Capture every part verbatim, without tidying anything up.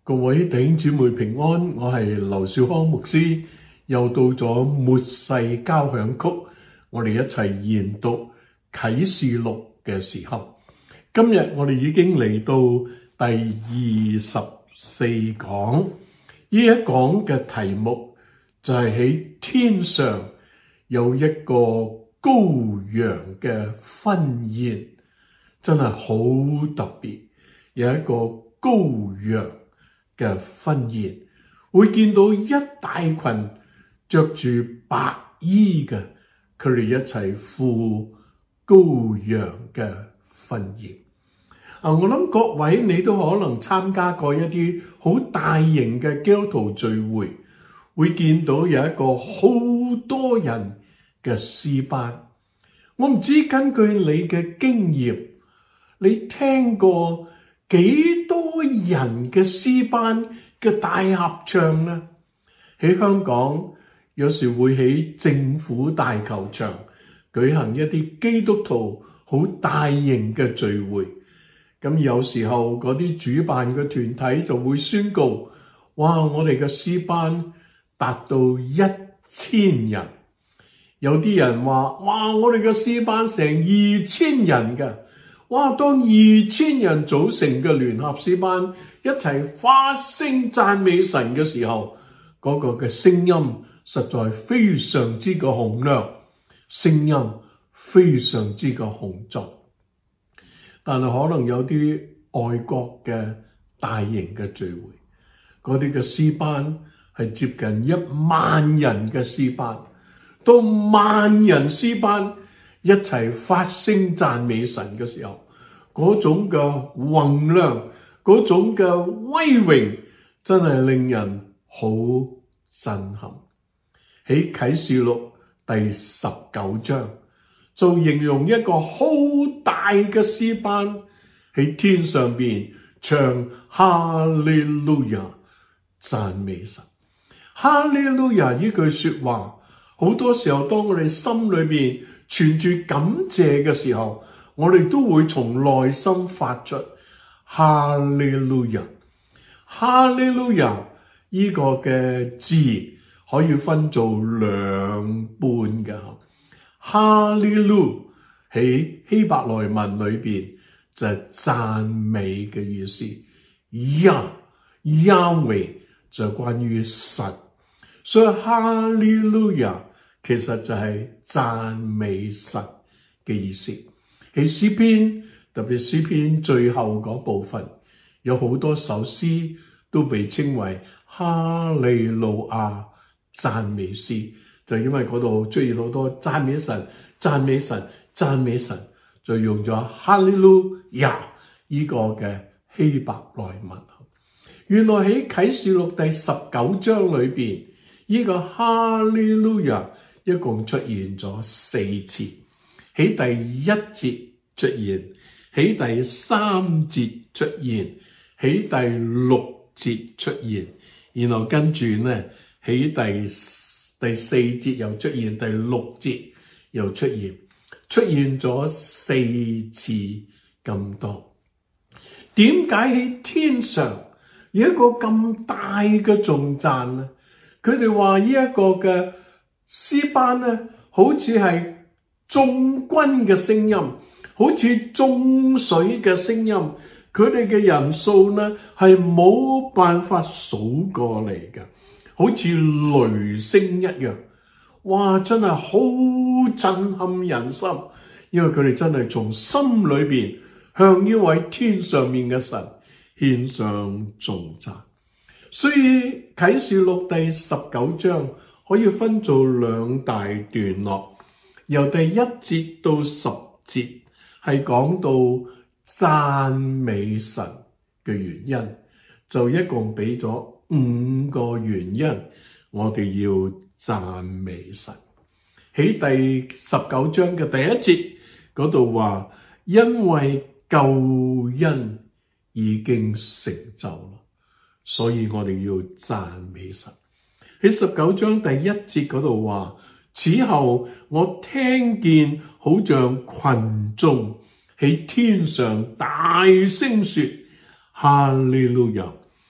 各位弟兄姊妹平安，我係劉少康牧師，又到咗末世交響曲，我哋一齊研讀啟示錄嘅時候。今日我哋已經嚟到第二十四講，呢一講嘅題目就係喺天上有一個羔羊嘅婚宴，真係好特別，有一個羔羊嘅婚宴，會見到一大群着住白衣嘅，佢哋一齊赴羔羊嘅婚宴。啊，我諗各位你都可能參加過一啲好大型嘅基督徒聚會，會見到有一個好多人嘅詩班。我唔知根據你嘅經驗，你聽過幾多人嘅詩班嘅大合唱呢？喺香港有時會喺政府大球場舉行一啲基督徒好大型嘅聚會，咁有時候嗰啲主辦嘅團體就會宣告，哇，我哋嘅詩班達到一千人。有啲人話，哇，我哋嘅詩班成二千人嘅。哇！當二千人組成嘅聯合詩班一齊發聲讚美神嘅時候，嗰、那個嘅聲音實在非常之嘅洪亮，聲音非常之嘅洪壯。但係可能有啲外國嘅大型嘅聚會，嗰啲嘅詩班係接近一萬人嘅詩班，當萬人詩班一齊發聲讚美神嘅時候，嗰種嘅宏亮，嗰種嘅威榮，真係令人好震撼。喺啟示錄第十九章就形容一個好大嘅詩班喺天上邊唱哈利路亞讚美神。哈利路亞呢句說話，好多時候當我哋心裏邊存住感謝嘅時候，我哋都會從內心發出哈利路亞。哈利路亞呢個嘅字可以分做兩半嘅。哈利路喺希伯來文裏邊就係讚美嘅意思，呀呀為就係關於神，所以哈利路亞其實就係讚美神嘅意思。喺詩篇，特別詩篇最後嗰部分，有好多首詩都被稱為哈利路亞讚美詩，就因為嗰度出現好多讚美神、讚美神、讚美神，就用咗哈利路亞呢個嘅希伯來文。原來喺啟示錄第十九章裏邊，呢個哈利路亞一共出現咗四次。喺第一節出現，喺第三節出現，喺第六節出現，然後跟住呢喺第第四節又出現，第六節又出現，出現咗四次咁多。點解喺天上有一個咁大嘅頌讚呢？佢哋話呢一個嘅詩班呢，好似係眾軍嘅聲音，好似眾水嘅聲音，佢哋嘅人數呢係冇辦法數過嚟嘅，好似雷聲一樣。哇，真係好震撼人心，因為佢哋真係從心裏邊向呢位天上面嘅神獻上頌讚。所以啟示錄第十九章可以分做兩大段落，由第一節到十節係講到讚美神嘅原因，就一共俾咗五個原因，我哋要讚美神。喺第十九章嘅第一節嗰度話，因為救恩已經成就啦，所以我哋要讚美神。喺十九章第一節嗰度話，此後我聽見好像群眾喺天上大聲說哈利路亞，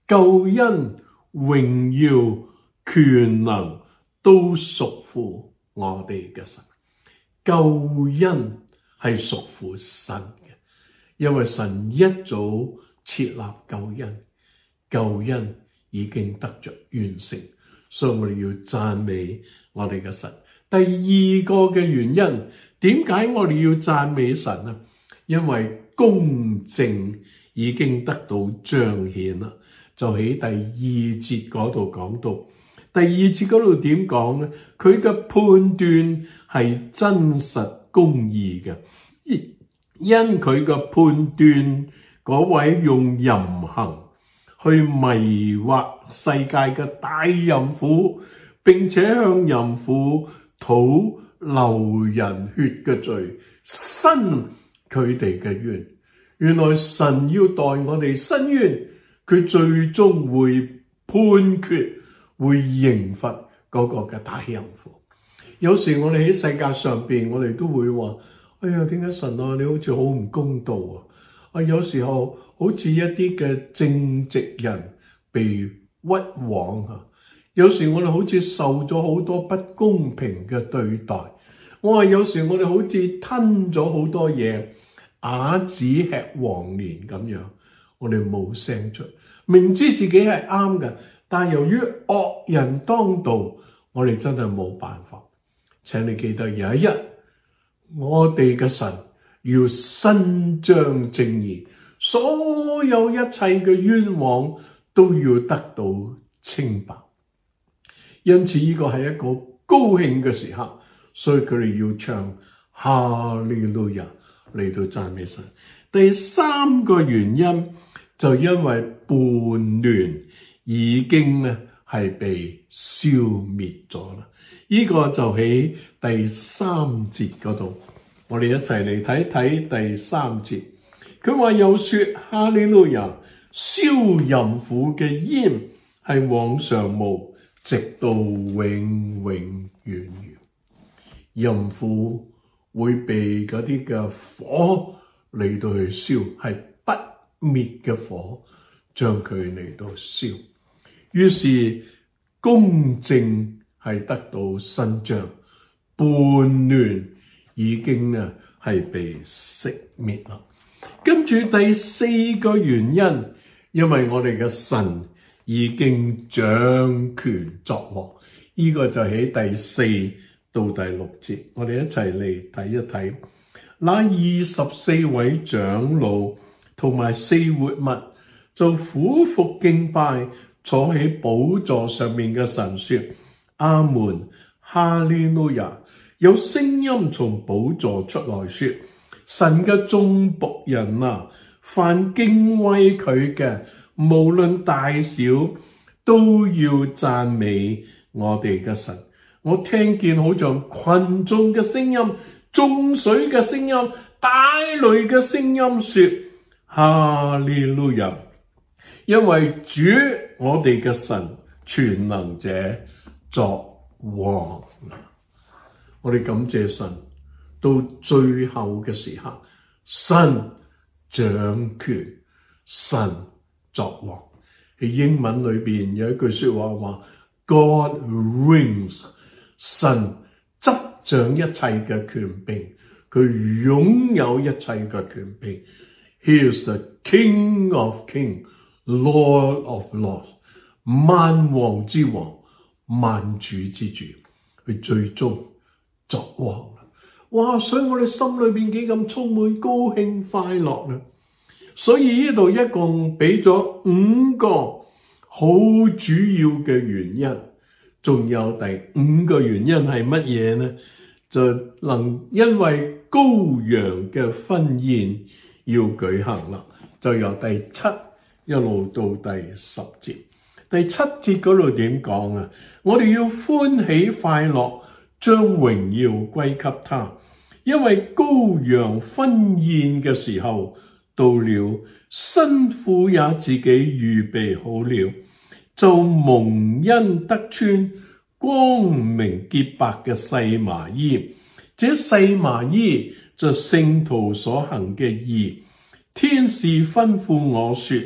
救恩、榮耀、權能都屬乎我哋嘅神。救恩係屬乎神嘅，因為神一早設立救恩，救恩已經得着完成，所以我哋要讚美我哋嘅神。第二個嘅原因，點解我哋要讚美神啊？因為公正已經得到彰顯啦。就喺第二節嗰度講到，第二節嗰度點講呢？佢嘅判斷係真實公義嘅，因佢嘅判斷嗰位用淫行去迷惑世界嘅大淫婦，並且向淫婦討流人血嘅罪，伸佢哋嘅冤。原來神要代我哋伸冤，佢最終會判決，會刑罰嗰個嘅大淫婦。有時我哋喺世界上邊，我哋都會話：哎呀，點解神啊，你好似好唔公道啊！啊，有時候好似一啲嘅正直人被屈枉啊。有時我哋好似受咗好多不公平嘅對待。我話有時我哋好似吞咗好多嘢，啞子吃黃連咁樣，我哋冇聲出，明知自己係啱嘅，但係由於惡人當道，我哋真係冇辦法。請你記得有一日，我哋嘅神要伸張正義，所有一切嘅冤枉都要得到清白。因此呢個係一個高興嘅時刻，所以佢哋要唱哈利路亞嚟到讚美神。第三個原因就因為叛亂已經咧係被消滅咗啦。呢、這個就喺第三節嗰度，我哋一齊嚟睇睇第三節。佢話又說哈利路亞，燒淫婦嘅煙係往上冒，直到永永遠遠。淫婦會被嗰啲嘅火嚟到去燒，係不滅嘅火將佢嚟到燒。於是公正係得到伸張，叛亂已經啊係被熄滅啦。跟住第四個原因，因為我哋嘅神已經掌權作王，呢、這個就喺第四到第六節，我哋一齊嚟睇一睇。那二十四位長老同埋四活物就俯伏敬拜坐喺寶座上面嘅神，說：阿門，哈利路亞！有聲音從寶座出來說：神嘅眾僕人啊，凡敬畏佢嘅，無論大小，都要讚美我哋嘅神。我聽見好像群眾嘅聲音、眾水嘅聲音、大雷嘅聲音說：哈利路亞！因為主我哋嘅神全能者作王。我哋感謝神，到最後嘅時刻，神掌權，神作王。喺英文裏邊有一句說話話 God reigns， 神執掌一切嘅權柄，佢擁有一切嘅權柄。He is the King of Kings，Lord of Lords， 萬王之王，萬主之主，佢最終作王啦！哇！所以我哋心裏邊幾咁充滿高興快樂啦！所以呢度一共俾咗五個好主要嘅原因，仲有第五個原因係乜嘢呢？就能因為羔羊嘅婚宴要舉行啦，就由第七一路到第十節。第七節嗰度點講啊？我哋要歡喜快樂，將榮耀歸給他，因為羔羊婚宴嘅時候到了，新婦也自己預備好了，就蒙恩得穿光明潔白嘅細麻衣。這細麻衣就聖徒所行嘅義。天使吩咐我說：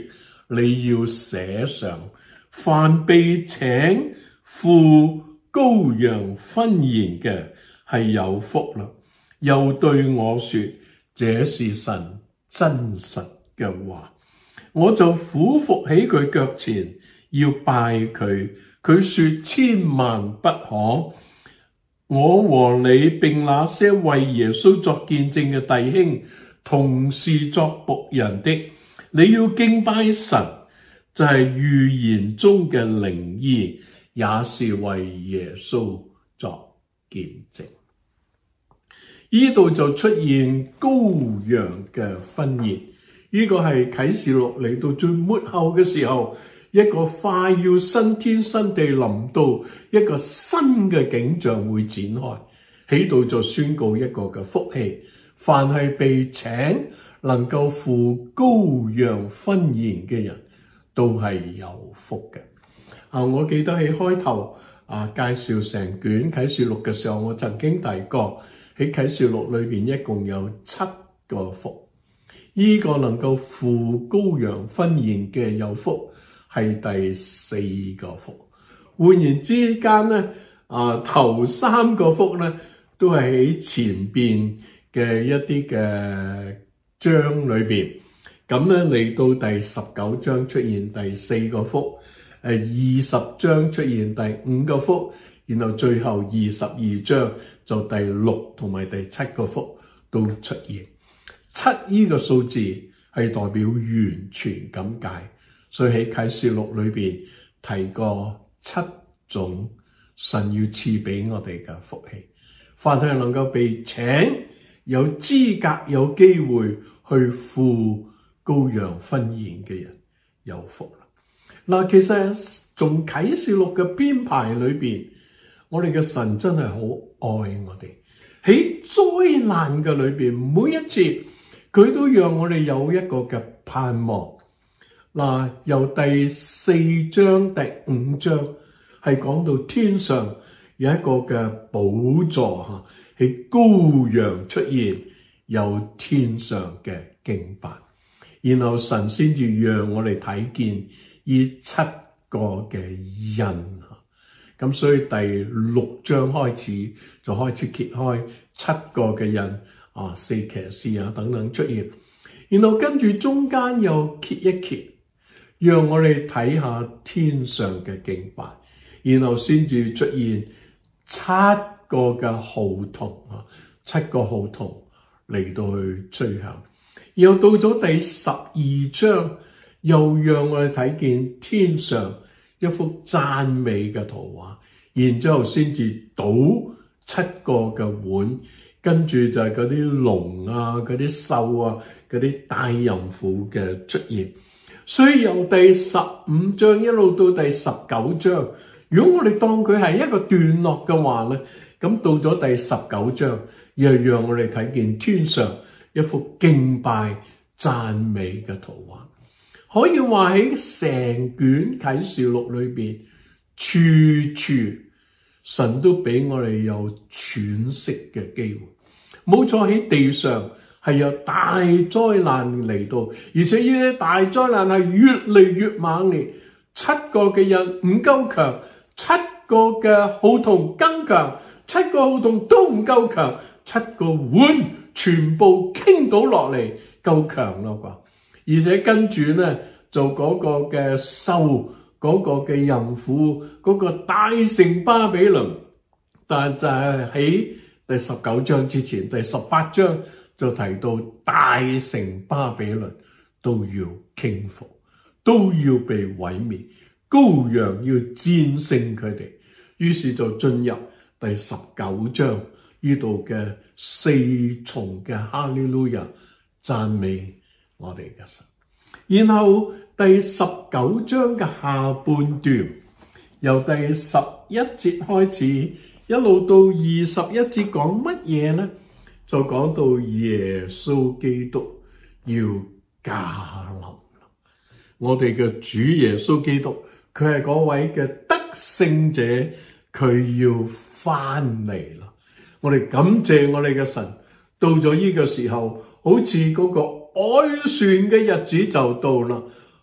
你要寫上，凡被請赴羔羊婚筵嘅，係有福啦。又對我說，這是神真實嘅話。我就俯伏喺佢腳前，要拜佢。佢說，千萬不可。我和你並那些為耶穌作見證嘅弟兄，同是作僕人的，你要敬拜神，就係預言中嘅靈醫，也是為耶穌作見證。呢度就出現羔羊嘅婚宴，呢個係啟示錄嚟到最末後嘅時候，一個快要新天新地臨到，一個新嘅景象會展開，喺度就宣告一個嘅福氣，凡係被請能夠赴羔羊婚宴嘅人都係有福嘅。啊，我記得喺開頭啊介紹成卷啟示錄嘅時候，我曾經提過喺啟示錄裏邊一共有七個福，呢、這個能夠赴羔羊婚宴嘅有福係第四個福。換言之間咧，啊頭三個福咧都係喺前邊嘅一啲嘅章裏邊，咁咧嚟到第十九章出現第四個福，誒二十章出現第五個福，然後最後二十二章就第六同埋第七個福都出現。七呢個數字係代表完全咁解，所以喺啟示錄裏邊提過七種神要賜俾我哋嘅福氣，凡係能夠被請，有資格有機會去赴羔羊婚宴嘅人有福啦。嗱，其實從啟示錄嘅編排裏邊，我哋嘅神真係好愛我哋。喺災難嘅裏邊，每一次佢都讓我哋有一個嘅盼望。嗱，由第四章第五章係講到天上有一個嘅寶座吓，喺羔羊出現，有天上嘅敬拜，然後神先至讓我哋睇見呢七個嘅印吓。咁所以第六章開始就開始揭開七個嘅印啊，四騎士啊等等出現，然後跟住中間又揭一揭，讓我哋睇下天上嘅敬拜，然後先至出現七個嘅號筒啊，七個號筒嚟到去吹響，然後到咗第十二章又讓我哋睇見天上一幅讚美嘅圖畫，然之後先至倒七個嘅碗，跟住就係嗰啲龍啊、嗰啲獸啊、嗰啲大淫婦嘅出現。所以由第十五章一路到第十九章，如果我哋當佢係一個段落嘅話咧，咁到咗第十九章又讓我哋睇見天上一幅敬拜讚美嘅圖畫。可以話喺成卷啟示錄裏邊，處處神都俾我哋有喘息嘅機會。冇錯，喺地上係有大災難嚟到，而且呢啲大災難係越嚟越猛烈。七個嘅人唔夠強，七個嘅號筒更強，七個號筒都唔夠強，七個碗全部傾倒落嚟，夠強啦啩？而且跟住咧，就嗰個嘅獸，嗰個嘅淫婦，嗰個大城巴比倫，但就係喺第十九章之前，第十八章就提到大城巴比倫都要傾覆，都要被毀滅，羔羊要戰勝佢哋。於是就進入第十九章呢度嘅四重嘅哈利路亞讚美我哋嘅神。然後第十九章嘅下半段，由第十一節開始，一路到二十一節講乜嘢呢？就講到耶穌基督要駕臨。我哋嘅主耶穌基督，佢係嗰位嘅得勝者，佢要翻嚟啦。我哋感謝我哋嘅神，到咗呢個時候，好似嗰個凱旋嘅日子就到啦。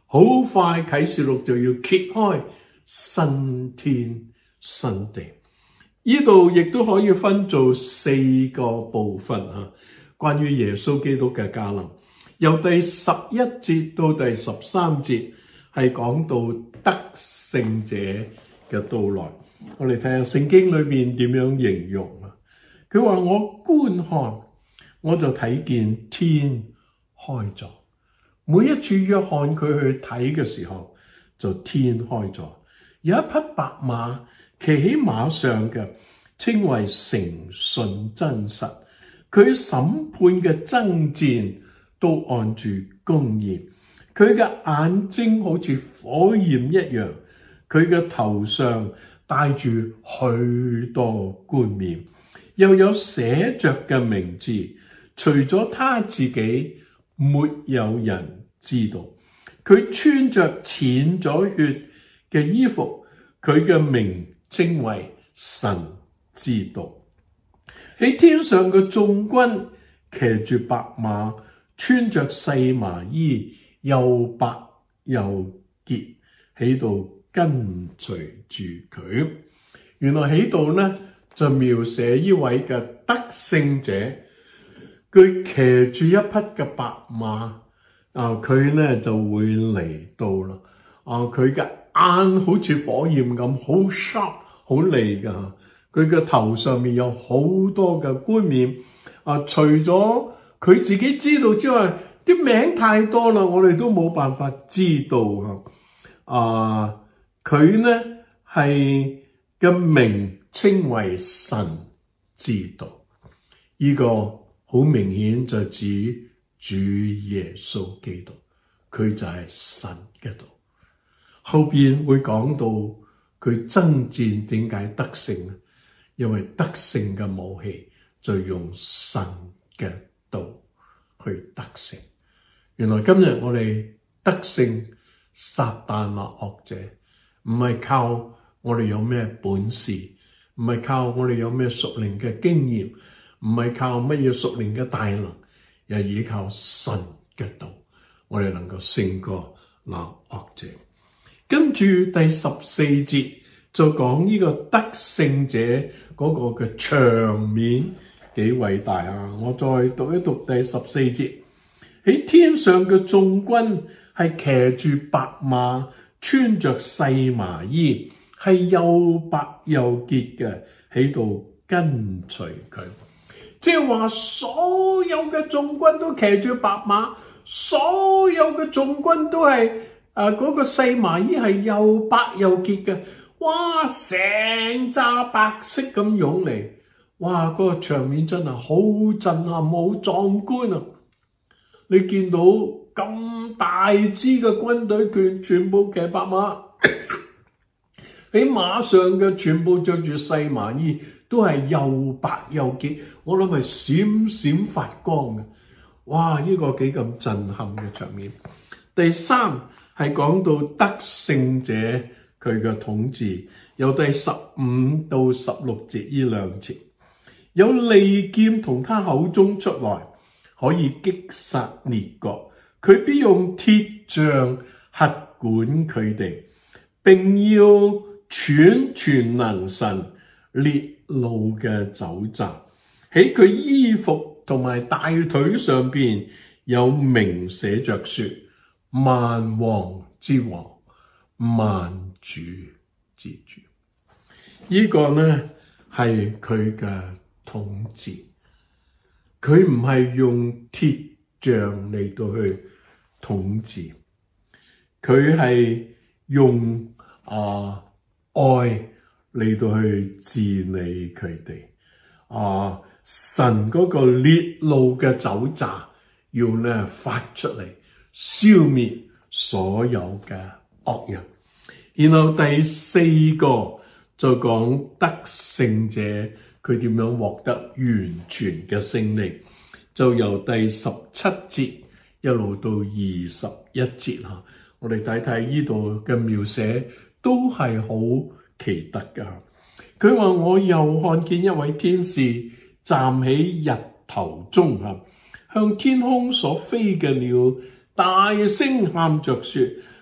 好快啟示錄就要揭開新天新地。呢度亦都可以分做四個部分啊，關於耶穌基督嘅駕臨。由第十一節到第十三節係講到得勝者嘅到來。我哋睇下聖經裏面點樣形容啊？佢話我觀看，我就睇見天開咗。每一次約翰佢去睇嘅時候，就天開咗，有一匹白馬，騎喺馬上嘅，稱為誠信真實。佢審判嘅爭戰都按住公義。佢嘅眼睛好似火焰一樣，佢嘅頭上戴住許多冠冕，又有寫着嘅名字，除咗他自己，沒有人知道。佢穿着濺咗血嘅衣服，佢嘅名稱為神知道。喺天上嘅眾軍騎住白馬，穿着細麻衣，又白又潔，喺度跟隨住佢。原來喺度呢就描寫呢位嘅得勝者，佢騎住一匹嘅白馬啊，佢呢就會嚟到啦。啊，佢嘅眼好似火焰咁，好 sharp，好利噶。佢嘅頭上面有好多嘅冠冕啊，除咗佢自己知道之外，啲名太多啦，我哋都冇辦法知道啊。佢呢係嘅名稱為神知道，呢、這個好明顯就指主耶穌基督，佢就係神嘅道。後邊會講到佢爭戰點解得勝，因為得勝嘅武器就用神嘅道去得勝。原來今日我哋得勝撒旦或惡者，唔係靠我哋有咩本事，唔係靠我哋有咩屬靈嘅經驗，唔係靠乜嘢屬靈嘅大能，而係依靠神嘅道，我哋能夠勝過那惡者。跟住第十四節就講呢個得勝者嗰個嘅場面幾偉大啊！我再讀一讀第十四節，喺天上嘅眾軍係騎住白馬，穿着細麻衣，係又白又潔嘅，喺度跟隨佢。即係話所有嘅眾軍都騎住白馬，所有嘅眾軍都係誒嗰個細麻衣係又白又潔嘅。哇！成紮白色咁湧嚟，哇！嗰個場面真係好震撼，好壯觀啊！你見到咁大支嘅軍隊，佢全部騎白馬，喺馬上嘅全部着住細麻衣，都係又白又潔，我諗係閃閃發光嘅。哇！呢個幾咁震撼嘅場面。第三係講到得勝者佢嘅統治，由第十五到十六節呢兩節，有利劍從他口中出來，可以擊殺列國，佢必用鐵杖轄管佢哋，並要踹全能神烈怒嘅酒醡。喺佢衣服同埋大腿上邊有名寫着說：萬王之王，萬主之主。呢、這個呢係佢嘅統治，佢唔係用鐵杖嚟到去統治，佢係用啊愛嚟到去治理佢哋。啊，神嗰個烈怒嘅酒醡要呢發出嚟，消滅所有嘅惡人。然後第四個就講得勝者佢點樣獲得完全嘅勝利，就由第十七節一路到二十一節吓，我哋睇睇呢度嘅描寫都係好奇特噶。佢話我又看見一位天使站喺日頭中吓，向天空所飛嘅鳥大聲喊着說：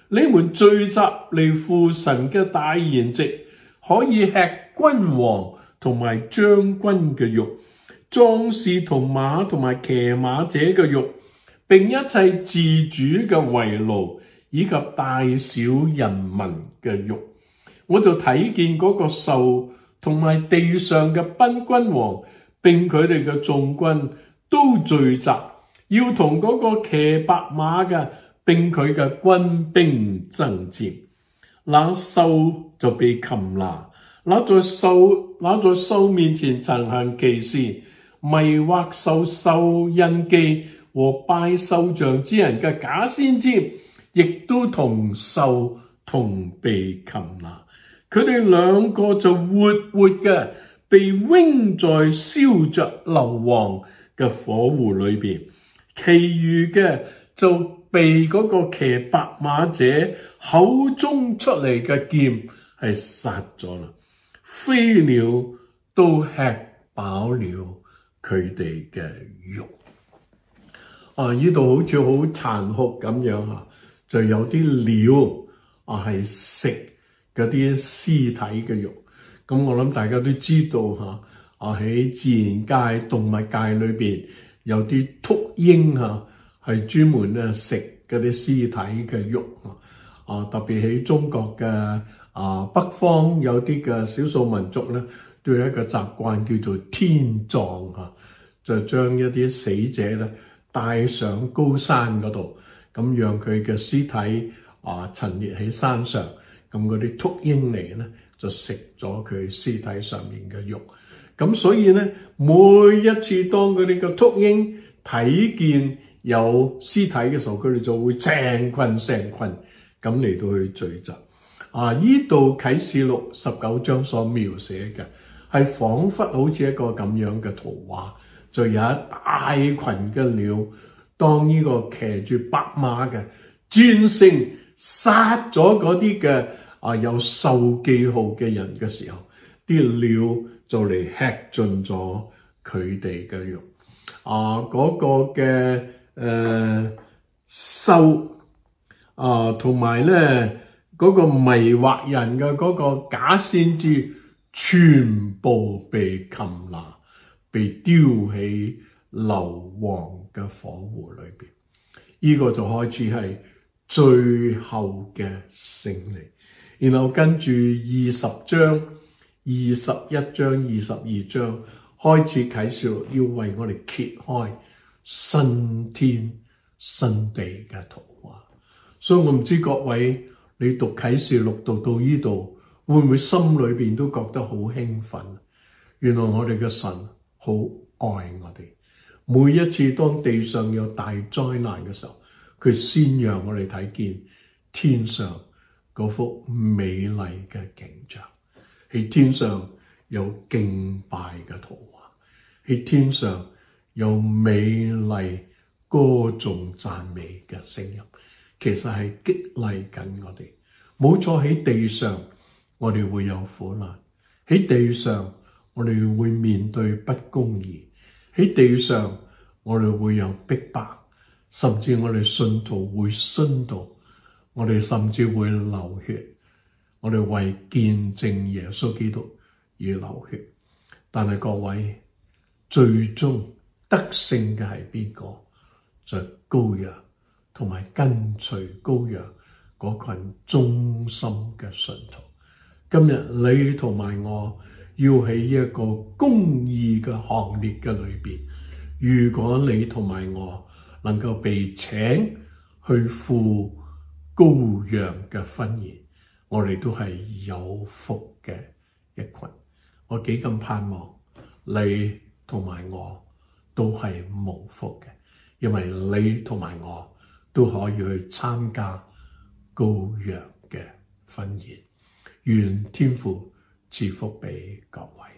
你們聚集嚟父神嘅大筵席，可以吃君王同埋將軍嘅肉，壯士同馬同埋騎馬者嘅肉，並一切自主嘅為奴，以及大小人民嘅肉。我就睇見嗰個獸同埋地上嘅賓君王，並佢哋嘅眾軍都聚集，要同嗰個騎白馬嘅並佢嘅軍兵爭戰。那獸就被擒拿，那在獸那在獸面前曾行奇事，迷惑受獸印記和拜獸像之人嘅假先知，亦都同獸同被擒拿。佢哋兩個就活活嘅被扔在燒着硫磺嘅火湖裏邊，其餘嘅就被嗰個騎白馬者口中出嚟嘅劍係殺咗啦。飛鳥都吃飽了佢哋嘅肉。啊！呢度好似好殘酷咁樣嚇，就有啲鳥啊係食嗰啲屍體嘅肉。咁我諗大家都知道嚇，啊喺自然界、動物界裏邊有啲禿鷹嚇係專門咧食嗰啲屍體嘅肉啊。特別喺中國嘅啊北方有啲嘅少數民族咧，都有一個習慣叫做天葬嚇，就將一啲死者咧帶上高山嗰度，咁讓佢嘅屍體啊陳列喺山上，咁嗰啲禿鷹嚟咧就食咗佢屍體上面嘅肉。咁所以咧，每一次當嗰啲嘅禿鷹睇見有屍體嘅時候，佢哋就會成群成群咁嚟到去聚集。啊！呢度啟示錄十九章所描寫嘅係彷彿好似一個咁樣嘅圖畫。就有一大群嘅鳥，當呢個騎住白馬嘅戰勝殺咗嗰啲嘅啊有獸記號嘅人嘅時候，啲鳥就嚟吃盡咗佢哋嘅肉。啊，嗰、嗰個嘅誒獸啊，同埋咧嗰個迷惑人嘅嗰個假先知，全部被擒拿，被丟喺硫磺嘅火湖裏邊。呢、這個就開始係最後嘅勝利。然後跟住二十章、二十一章、二十二章開始啟示錄，要為我哋揭開新天新地嘅圖畫。所以我唔知各位你讀啟示錄讀到呢度，會唔會心裏邊都覺得好興奮？原來我哋嘅神好愛我哋。每一次當地上有大災難嘅時候，佢先讓我哋睇見天上嗰幅美麗嘅景象。喺天上有敬拜嘅圖畫，喺天上有美麗歌頌讚美嘅聲音，其實係激勵緊我哋。冇錯，喺地上我哋會有苦難，喺地上我哋會面對不公義，喺地上我哋會有逼迫，甚至我哋信徒會殉道，我哋甚至會流血，我哋為見證耶穌基督而流血。但係各位，最終得勝嘅係邊個？就係羔羊同埋跟隨羔羊嗰群忠心嘅信徒。今日你同埋我要喺一個公義嘅行列嘅裏邊，如果你同埋我能夠被請去赴羔羊嘅婚宴，我哋都係有福嘅一群。我幾咁盼望你同埋我都係蒙福嘅，因為你同埋我都可以去參加羔羊嘅婚宴。願天父賜福俾各位。